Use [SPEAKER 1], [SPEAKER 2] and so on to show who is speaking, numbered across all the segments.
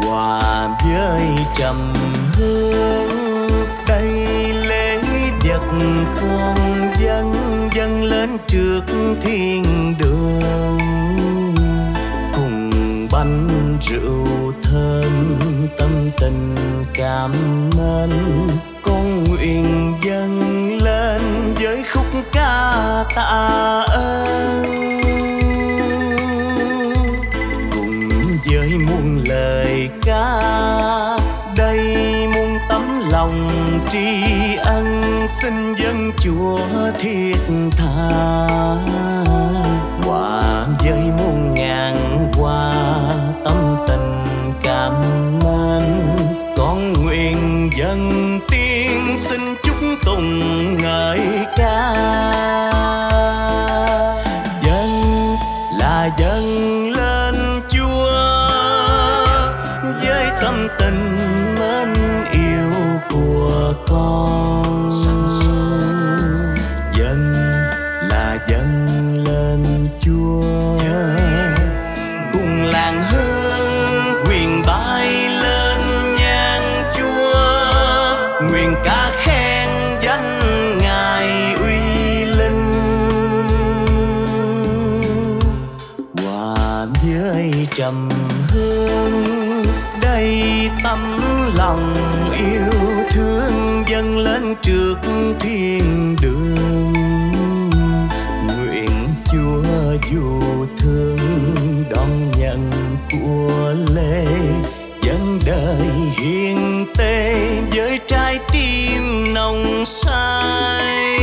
[SPEAKER 1] hòa với trầm hương. Đây lễ vật con dâng dâng lên trước thiên đường, cùng bánh rượu thơm tâm tình cảm ơn. Con nguyện dâng lên với khúc ca tạ ơn, cùng với muôn lời ca đây muôn tấm lòng tri ân. Xin dân Chúa thiết tha hòa với muôn ngàn hoa tâm tình cảm ơn. Con nguyện dâng tiếng xin chúc tùng ngợi ca, dâng là dâng lên Chúa với tâm tình mến yêu của con. Dâng là dâng lên Chúa, cùng làng hương huyền bay lên nhang Chúa. Nguyện ca khen danh Ngài uy linh, hòa với trầm hương đây tâm lòng yêu thương dâng lên trước thiên đường. Nguyện Chúa dù thương đón nhận của lễ, dân đời hiền tê với trái tim nồng say.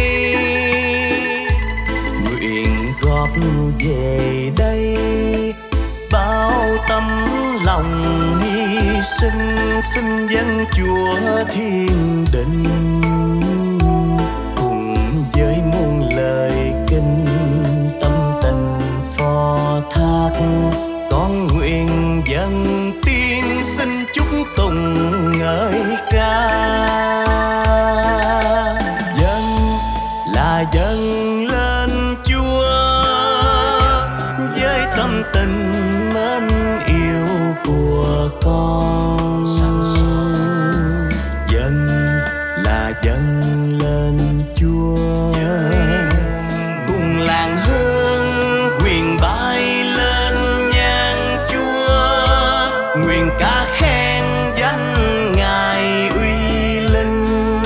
[SPEAKER 1] Nguyện góp về đây bao tấm lòng hy sinh, xin dân Chúa thiên đình, cùng với muôn lời kinh tâm tình phó thác. Con nguyện dâng tiếng xin chúc tùng ngợi ca, dâng là dâng lên Chúa với tâm tình mến yêu của con. Dâng là dâng lên Chúa, cùng làng hương huyền bay lên nhang Chúa. Nguyện ca khen danh Ngài uy linh.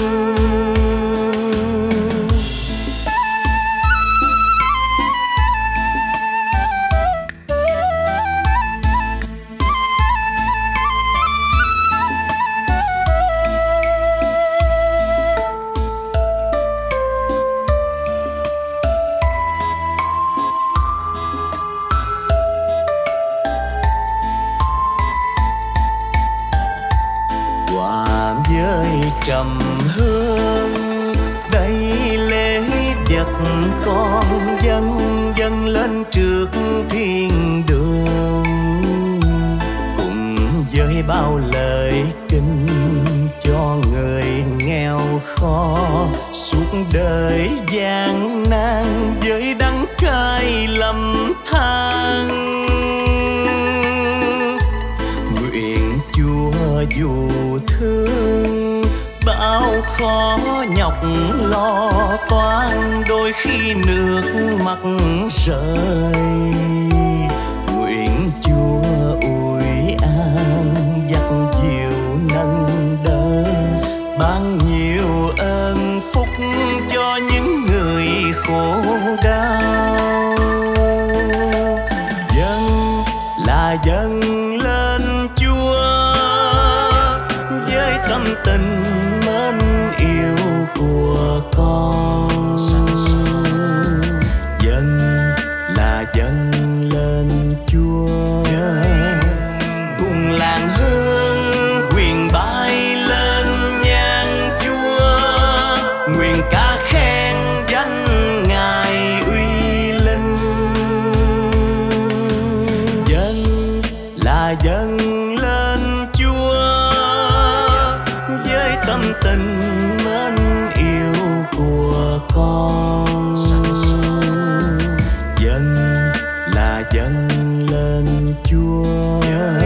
[SPEAKER 1] Hòa với trầm hương đây lễ vật con dâng dâng lên trước thiên đường, cùng với bao lời kinh cho người nghèo khó suốt đời gian nan với đắng cay lầm than. Nguyện Chúa dù thương bao khó nhọc lo toan, đôi khi nước mắt rơi. Nguyện Chúa ủi an dắt dìu nâng đỡ, ban nhiều ơn phúc cho những người khổ đau. Dâng là dâng lên Chúa với tâm tình mến yêu của con. Dâng là dâng lên Chúa, cùng làng hương huyền bay lên nhang Chúa. Nguyện ca khen danh Ngài uy linh. Dâng là dâng lên Chúa với tâm tình mến yêu của con. Dâng là dâng lên Chúa,